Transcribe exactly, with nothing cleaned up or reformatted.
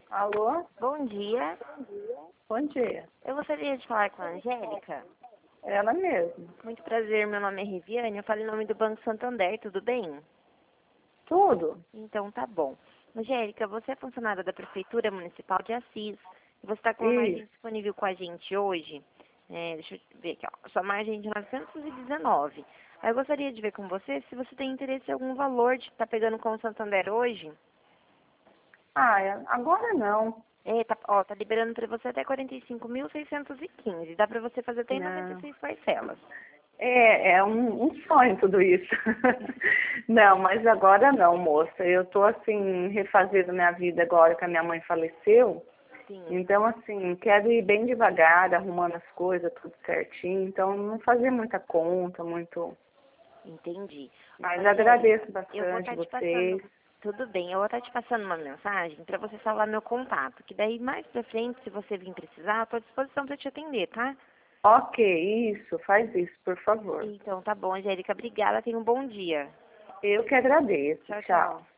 Alô? Bom dia. Bom dia. Eu gostaria de falar com a Angélica. Ela mesma. Muito prazer, meu nome é Riviane, eu falo em nome do Banco Santander, tudo bem? Tudo? Então tá bom. Angélica, você é funcionária da Prefeitura Municipal de Assis. E você está com uma Isso. margem disponível com a gente hoje. É, deixa eu ver aqui, ó. Sua margem é de novecentos e dezenove. Aí eu gostaria de ver com você se você tem interesse em algum valor de estar pegando com o Santander hoje. Ah, é- agora não. É, tá, ó, tá liberando para você até quarenta e cinco mil seiscentos e quinze. Dá para você fazer até em noventa e Não. seis parcelas. É, é um, um sonho tudo isso. Não, mas agora não, moça. Eu tô assim, refazendo minha vida agora que a minha mãe faleceu. Sim, Então, assim, quero ir bem devagar, arrumando as coisas, tudo certinho. Então, não fazer muita conta, muito. entendi. Mas Angélica, agradeço eu vou bastante estar te vocês. passando, tudo bem, eu vou estar te passando uma mensagem para você salvar meu contato, que daí mais pra frente, se você vir precisar, eu tô à disposição para te atender, tá? Ok, isso, faz isso, por favor. Então tá bom, Angélica, obrigada, tenha um bom dia. Eu que agradeço. Tchau, Tchau. tchau.